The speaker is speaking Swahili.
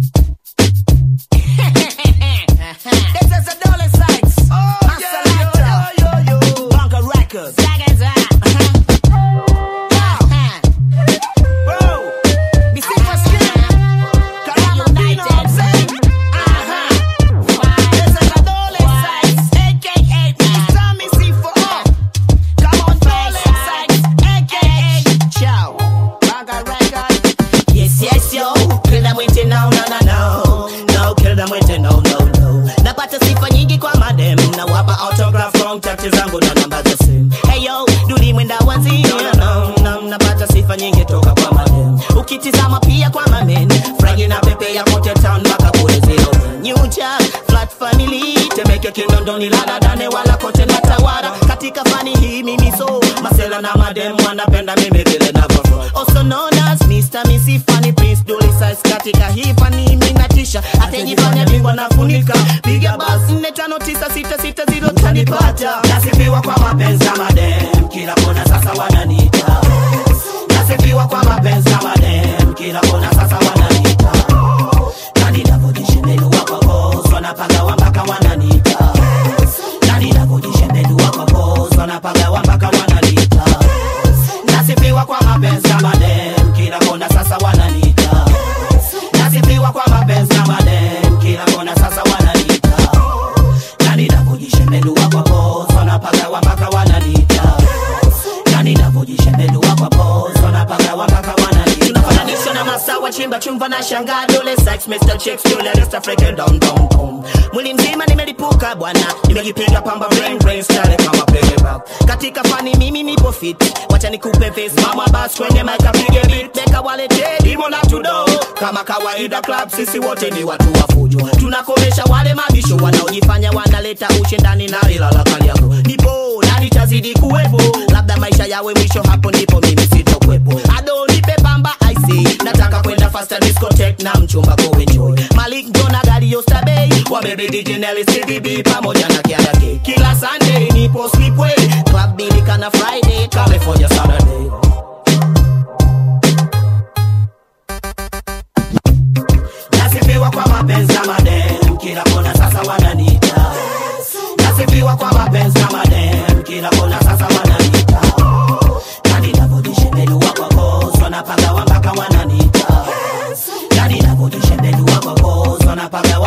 This is a Dolly Sykes. Yo. Bunker Records. Napata sifa nyingi kwa madem, na wapa autograph contact zangu na namba za simu. Hey yo, duli mwenda wanzi, napata sifa nyingi toka kwa madem. Ukitizama pia kwa mamen, fragi na pepe ya kote town mpaka kule zero. Nyucha, flat family, Temeke Kinondoni, lala dane wala kote na tawara. Katika fani hii mimi so, masela na madem wanapenda mimi vile na bafo. Also known as Mr. Missy Funny Prince Dolly Sykes. Katika hii fani mimi natisha, atajifanya bingwa na funika. Piga basi 4596660 tanipata. Nasifiwa kwa mapenzi ya madem, kila kona sasa wananiita. Nasifiwa kwa mapenzi ya madem, kila kona sasa wananiita. Nani navodishe menu wako boss, wanapaga wambaka wananiita. Nani navodishe menu wako boss, wanapaga wambaka wananiita. Nasifiwa kwa mapenzi ya madem, kila kona sasa wananiita. Nasifiwa kwa mapenzi ya madem, kila kona sasa wananiita. Nani navodishe menu wako boss, wanapaga wambaka wananiita. Nani navodishe menu wako boss, wanapaga wambaka wananiita. Tunafananisha na masawa chimba chumba na shanga. Dolly Sykes, Mr. Chicks, Julia, Rest Africa, down. Mwili mzima nimelipuka bwana, nimejipiga pamba brain style kama playback. Katika fani mimi nipo fit, wacha nikupe face mama bass kwenye mic apige beat. Beka walete dimo na tudo, kama kawaida club sisi wote ni watu wa fujo. Tunakomesha wale mabisho wanaojifanya wanaleta ushindani na ilala kali yako. Nipo na nitazidi kuwepo, labda maisha yawe mwisho, hapo ndipo mimi sitokwepo. Ado nipe pamba I see, nataka kwenda faster discotheque na mchumba go enjoy. Malik Jona gari Yostabay, wa baby DJ Nelly CDB pamoja na Kiarake. Kila Sunday nipo Sleepway, Club Bilika na Friday, California Saturday. Nasifiwa kwa mapenzi ya madem, kila kona sasa wananiita. Nasifiwa kwa mapenzi ya madem, kila kona sasa wananiita. Nani navodishe menu wako boss, wanapaga wambaka wananiita. Nani navodishe menu wako boss, wanapaga